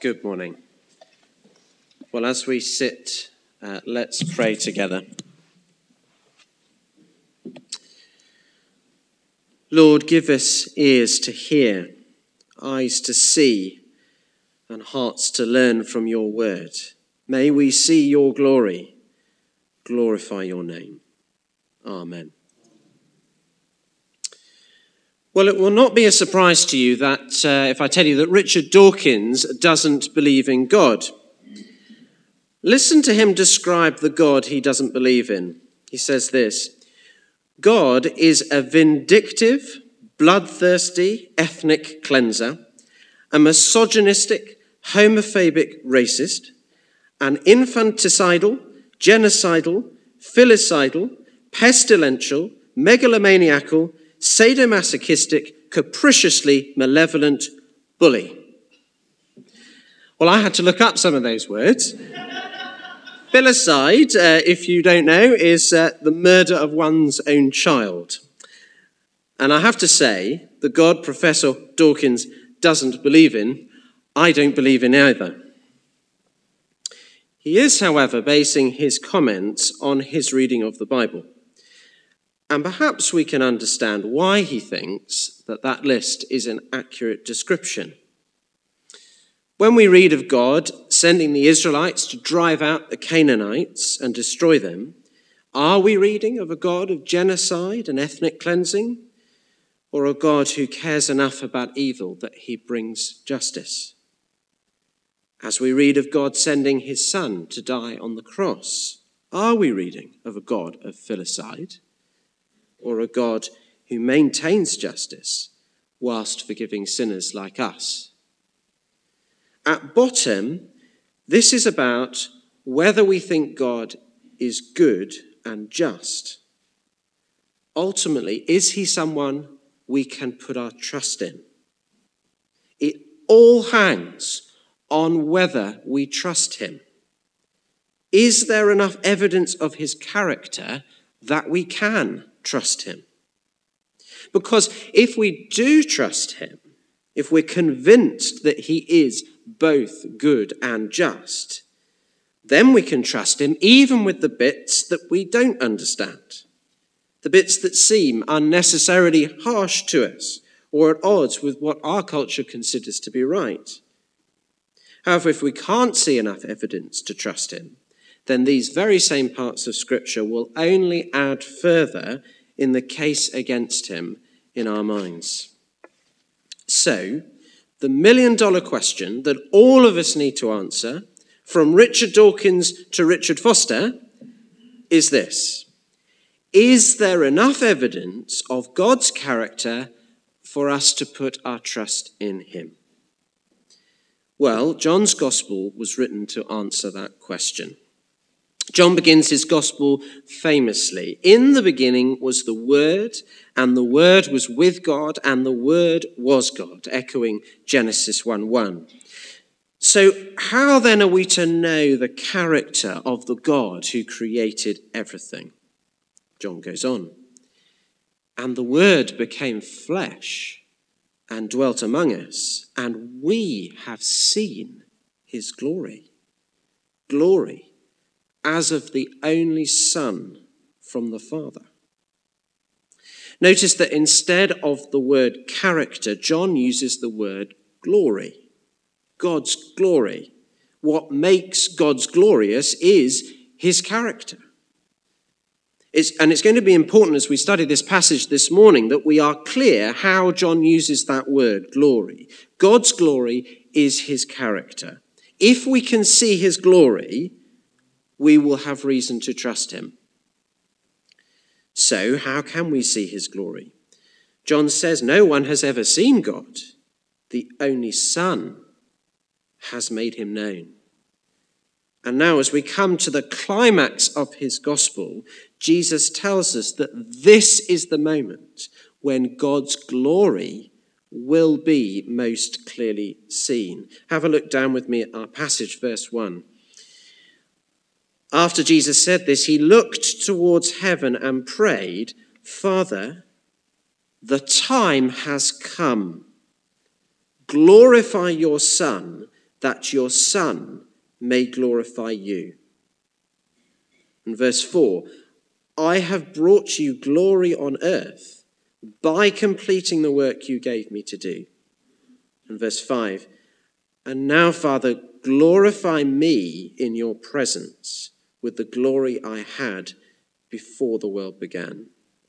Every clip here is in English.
Good morning. Well, as we sit, let's pray together. Lord, give us ears to hear, eyes to see, and hearts to learn from your word. May we see your glory, glorify your name. Amen. Well, it will not be a surprise to you that if I tell you that Richard Dawkins doesn't believe in God. Listen to him describe the God he doesn't believe in. He says this: God is a vindictive, bloodthirsty ethnic cleanser, a misogynistic, homophobic racist, an infanticidal, genocidal, filicidal, pestilential, megalomaniacal, sadomasochistic, capriciously malevolent bully. Well, I had to look up some of those words. Filicide, if you don't know, is the murder of one's own child. And I have to say, the God Professor Dawkins doesn't believe in, I don't believe in either. He is, however, basing his comments on his reading of the Bible. And perhaps we can understand why he thinks that that list is an accurate description. When we read of God sending the Israelites to drive out the Canaanites and destroy them, are we reading of a God of genocide and ethnic cleansing, or a God who cares enough about evil that he brings justice? As we read of God sending his son to die on the cross, are we reading of a God of filicide, or a God who maintains justice whilst forgiving sinners like us? At bottom, this is about whether we think God is good and just. Ultimately, is he someone we can put our trust in? It all hangs on whether we trust him. Is there enough evidence of his character that we can trust him? Because if we do trust him, if we're convinced that he is both good and just, then we can trust him even with the bits that we don't understand, the bits that seem unnecessarily harsh to us or at odds with what our culture considers to be right. However, if we can't see enough evidence to trust him, then these very same parts of Scripture will only add further in the case against him in our minds. So, the million-dollar question that all of us need to answer, from Richard Dawkins to Richard Foster, is this: is there enough evidence of God's character for us to put our trust in him? Well, John's Gospel was written to answer that question. John begins his Gospel famously. In the beginning was the Word, and the Word was with God, and the Word was God, echoing Genesis 1:1. So how then are we to know the character of the God who created everything? John goes on. And the Word became flesh and dwelt among us, and we have seen his glory. Glory as of the only Son from the Father. Notice that instead of the word character, John uses the word glory. God's glory. What makes God's glorious is his character. It's going to be important as we study this passage this morning that we are clear how John uses that word, glory. God's glory is his character. If we can see his glory, we will have reason to trust him. So, how can we see his glory? John says no one has ever seen God. The only Son has made him known. And now, as we come to the climax of his gospel, Jesus tells us that this is the moment when God's glory will be most clearly seen. Have a look down with me at our passage, verse 1. After Jesus said this, he looked towards heaven and prayed, Father, the time has come. Glorify your Son, that your Son may glorify you. And verse 4, I have brought you glory on earth by completing the work you gave me to do. And verse 5, and now, Father, glorify me in your presence with the glory I had before the world began.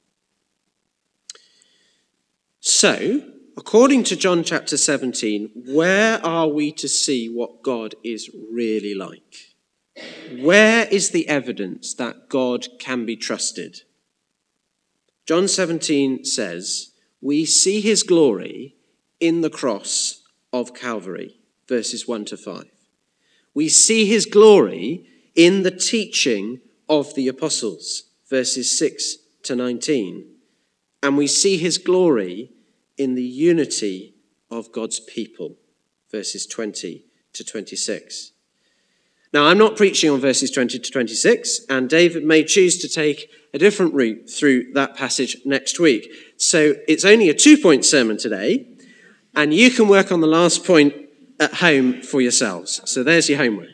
So, according to John chapter 17, where are we to see what God is really like? Where is the evidence that God can be trusted? John 17 says, we see his glory in the cross of Calvary, verses 1 to 5. We see his glory in the teaching of the apostles, verses 6 to 19. And we see his glory in the unity of God's people, verses 20 to 26. Now, I'm not preaching on verses 20 to 26, and David may choose to take a different route through that passage next week. So it's only a 2-point sermon today, and you can work on the last point at home for yourselves. So there's your homework.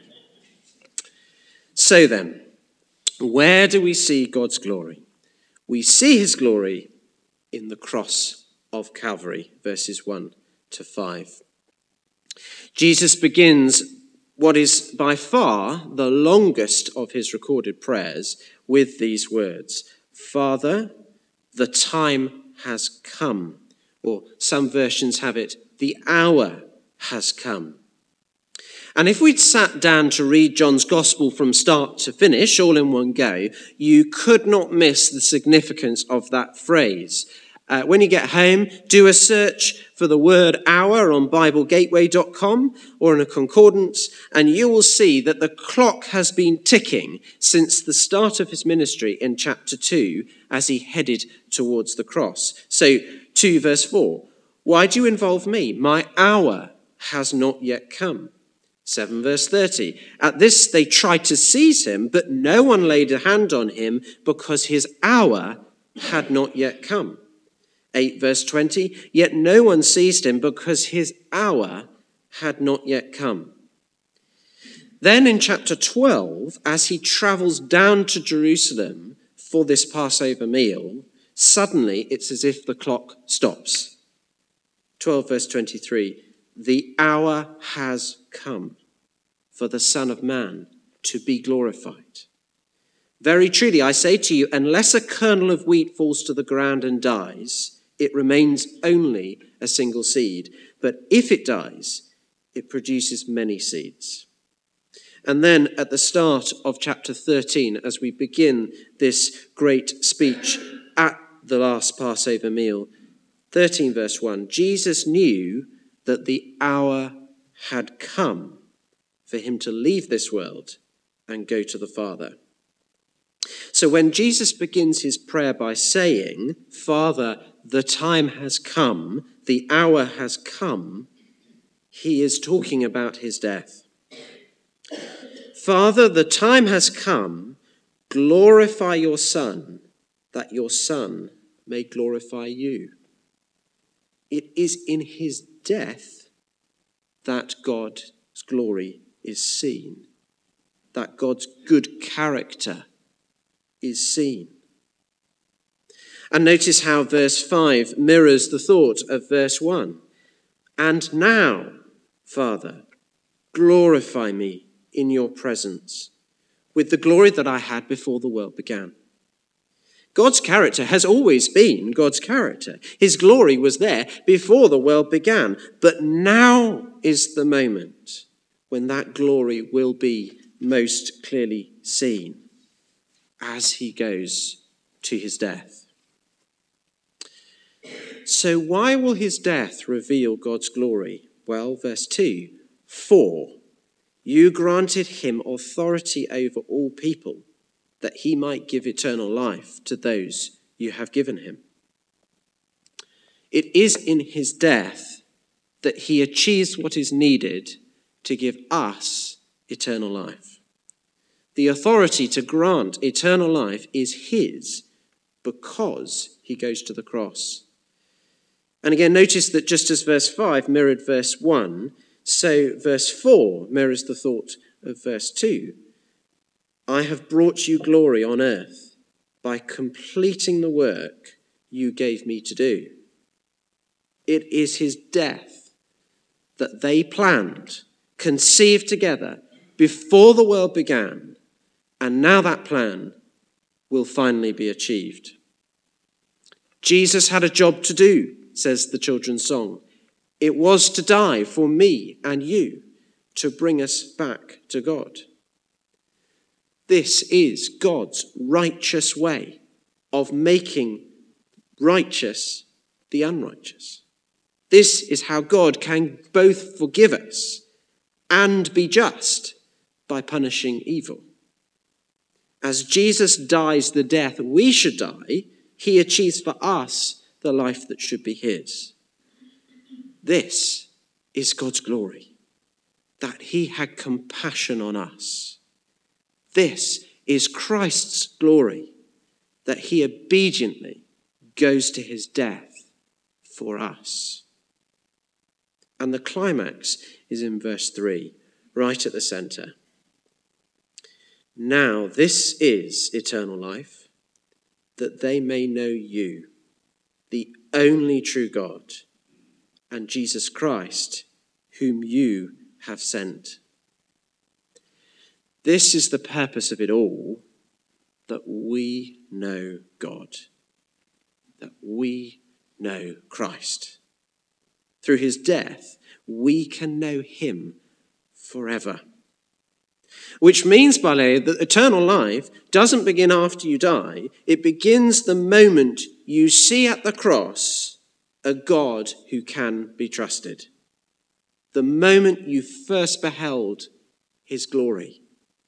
So then, where do we see God's glory? We see his glory in the cross of Calvary, verses 1 to 5. Jesus begins what is by far the longest of his recorded prayers with these words, Father, the time has come. Or some versions have it, the hour has come. And if we'd sat down to read John's gospel from start to finish, all in one go, you could not miss the significance of that phrase. When you get home, do a search for the word hour on BibleGateway.com or in a concordance, and you will see that the clock has been ticking since the start of his ministry in chapter 2 as he headed towards the cross. So 2 verse 4, why do you involve me? My hour has not yet come. 7 verse 30, at this they tried to seize him, but no one laid a hand on him because his hour had not yet come. 8 verse 20, yet no one seized him because his hour had not yet come. Then in chapter 12, as he travels down to Jerusalem for this Passover meal, suddenly it's as if the clock stops. 12 verse 23, the hour has come for the Son of Man to be glorified. Very truly, I say to you, unless a kernel of wheat falls to the ground and dies, it remains only a single seed. But if it dies, it produces many seeds. And then at the start of chapter 13, as we begin this great speech at the last Passover meal, 13 verse 1, Jesus knew that the hour had come for him to leave this world and go to the Father. So when Jesus begins his prayer by saying, Father, the time has come, the hour has come, he is talking about his death. Father, the time has come, glorify your Son, that your Son may glorify you. It is in his death that God's glory is seen, that God's good character is seen. And notice how verse 5 mirrors the thought of verse 1. And now, Father, glorify me in your presence with the glory that I had before the world began. God's character has always been God's character. His glory was there before the world began. But now is the moment when that glory will be most clearly seen as he goes to his death. So why will his death reveal God's glory? Well, verse 2, for you granted him authority over all people, that he might give eternal life to those you have given him. It is in his death that he achieves what is needed to give us eternal life. The authority to grant eternal life is his because he goes to the cross. And again, notice that just as verse 5 mirrored verse 1, So verse 4 mirrors the thought of verse 2. I have brought you glory on earth by completing the work you gave me to do. It is his death that they planned, conceived together before the world began, and now that plan will finally be achieved. Jesus had a job to do, says the children's song. It was to die for me and you, to bring us back to God. This is God's righteous way of making righteous the unrighteous. This is how God can both forgive us and be just by punishing evil. As Jesus dies the death we should die, he achieves for us the life that should be his. This is God's glory, that he had compassion on us. This is Christ's glory, that he obediently goes to his death for us. And the climax is in verse 3, right at the center. Now this is eternal life, that they may know you, the only true God, and Jesus Christ, whom you have sent. This is the purpose of it all, that we know God, that we know Christ. Through his death, we can know him forever. Which means, Ballet, that eternal life doesn't begin after you die. It begins the moment you see at the cross a God who can be trusted. The moment you first beheld his glory.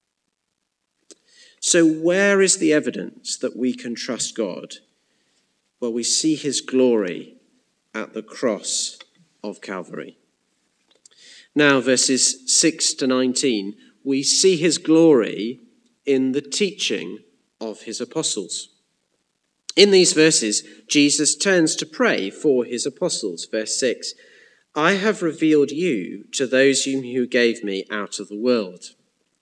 So where is the evidence that we can trust God? Well, we see his glory at the cross of Calvary. Now, verses 6 to 19, we see his glory in the teaching of his apostles. In these verses, Jesus turns to pray for his apostles. Verse 6, I have revealed you to those whom you gave me out of the world.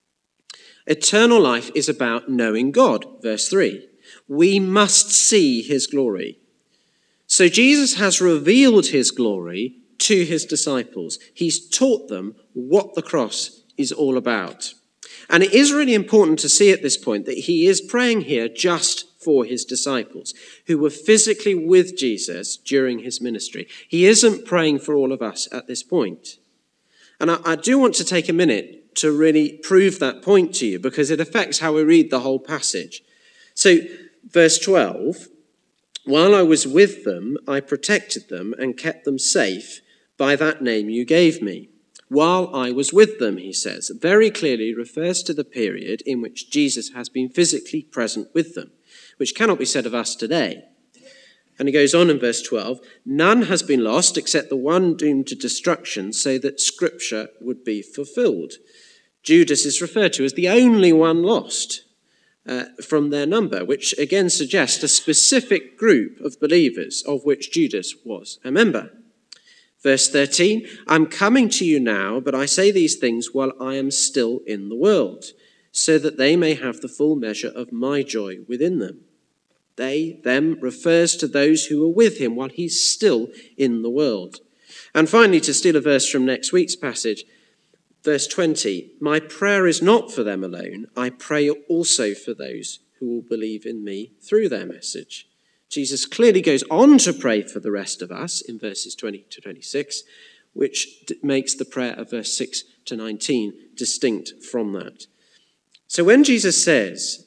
Eternal life is about knowing God. Verse 3, we must see his glory. So Jesus has revealed his glory to his disciples. He's taught them what the cross is all about. And it is really important to see at this point that he is praying here just for his disciples who were physically with Jesus during his ministry. He isn't praying for all of us at this point. And I do want to take a minute to really prove that point to you because it affects how we read the whole passage. So, verse 12, while I was with them, I protected them and kept them safe by that name you gave me. While I was with them, he says, very clearly refers to the period in which Jesus has been physically present with them, which cannot be said of us today. And he goes on in verse 12, none has been lost except the one doomed to destruction, so that scripture would be fulfilled. Judas is referred to as the only one lost from their number, which again suggests a specific group of believers of which Judas was a member. Verse 13, I'm coming to you now, but I say these things while I am still in the world, so that they may have the full measure of my joy within them. They, them, refers to those who were with him while he's still in the world. And finally, to steal a verse from next week's passage, verse 20, my prayer is not for them alone. I pray also for those who will believe in me through their message. Jesus clearly goes on to pray for the rest of us in verses 20 to 26, which makes the prayer of verse 6 to 19 distinct from that. So when Jesus says,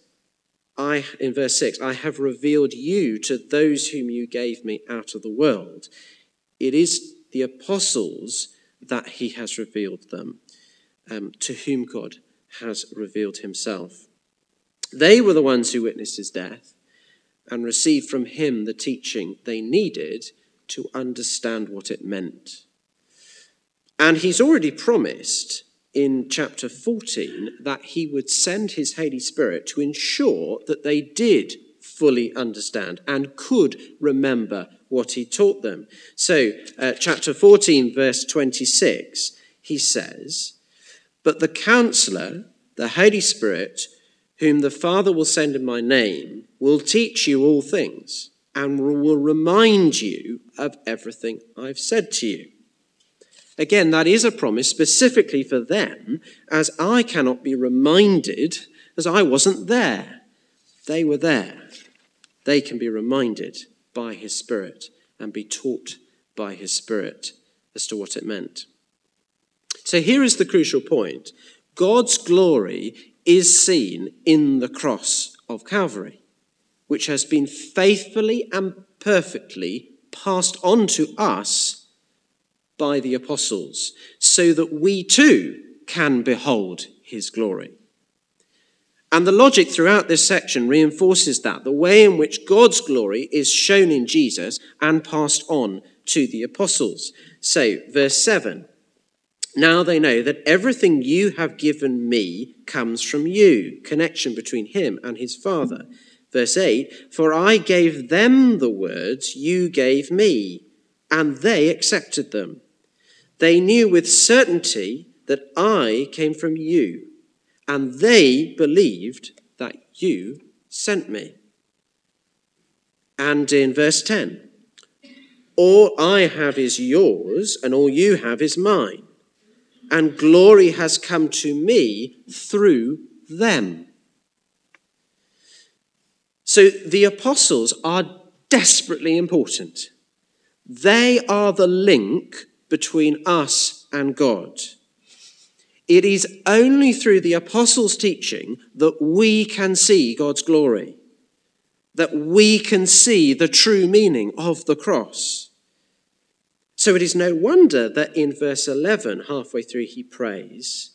in verse 6, I have revealed you to those whom you gave me out of the world, it is the apostles that he has revealed them, to whom God has revealed himself. They were the ones who witnessed his death and received from him the teaching they needed to understand what it meant. And he's already promised in chapter 14 that he would send his Holy Spirit to ensure that they did fully understand and could remember what he taught them. So chapter 14, verse 26, he says, "But the Counselor, the Holy Spirit, whom the Father will send in my name, will teach you all things and will remind you of everything I've said to you." Again, that is a promise specifically for them, as I cannot be reminded as I wasn't there. They were there. They can be reminded by his Spirit and be taught by his Spirit as to what it meant. So here is the crucial point. God's glory is seen in the cross of Calvary, which has been faithfully and perfectly passed on to us by the apostles, so that we too can behold his glory. And the logic throughout this section reinforces that, the way in which God's glory is shown in Jesus and passed on to the apostles. So, verse 7, "Now they know that everything you have given me comes from you," connection between him and his Father. Verse 8, "For I gave them the words you gave me, and they accepted them. They knew with certainty that I came from you, and they believed that you sent me." And in verse 10, "All I have is yours, and all you have is mine, and glory has come to me through them." So the apostles are desperately important. They are the link between us and God. It is only through the apostles' teaching that we can see God's glory, that we can see the true meaning of the cross. So it is no wonder that in verse 11, halfway through, he prays,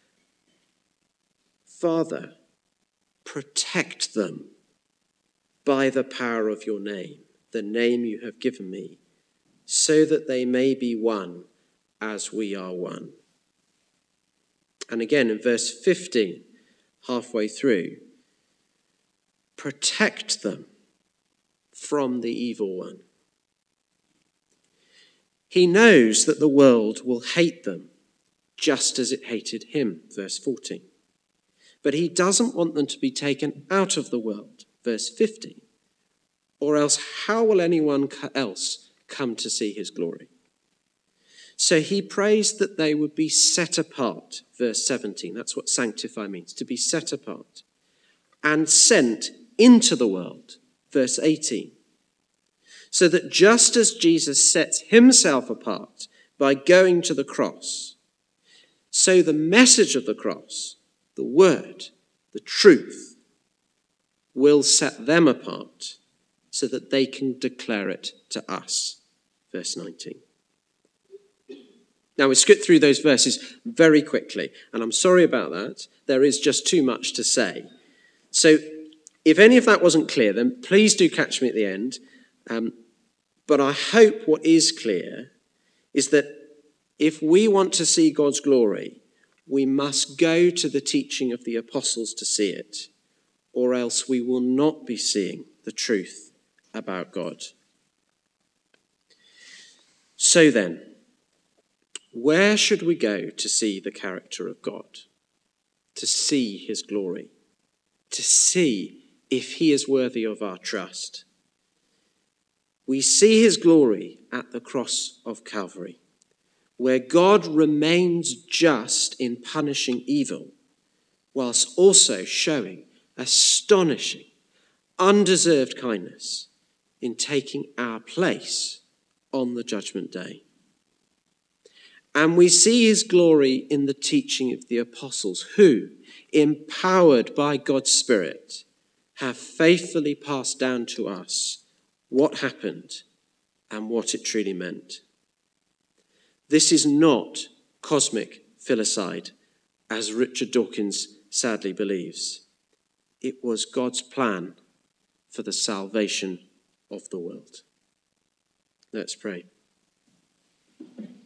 "Father, protect them by the power of your name, the name you have given me, so that they may be one as we are one." And again in verse 15, halfway through, "Protect them from the evil one." He knows that the world will hate them just as it hated him, verse 14. But he doesn't want them to be taken out of the world, verse 15. "Or else how will anyone else come to see his glory?" So he prays that they would be set apart, verse 17. That's what sanctify means, to be set apart. And sent into the world, verse 18. So that just as Jesus sets himself apart by going to the cross, so the message of the cross, the word, the truth, will set them apart so that they can declare it to us. Verse 19. Now we skip through those verses very quickly, and I'm sorry about that. There is just too much to say. So if any of that wasn't clear, then please do catch me at the end. But I hope what is clear is that if we want to see God's glory, we must go to the teaching of the apostles to see it, or else we will not be seeing the truth about God. So then, where should we go to see the character of God, to see his glory, to see if he is worthy of our trust? We see his glory at the cross of Calvary, where God remains just in punishing evil, whilst also showing astonishing, undeserved kindness in taking our place on the judgment day. And we see his glory in the teaching of the apostles, who, empowered by God's Spirit, have faithfully passed down to us what happened and what it truly meant. This is not cosmic filicide, as Richard Dawkins sadly believes. It was God's plan for the salvation of the world. Let's pray.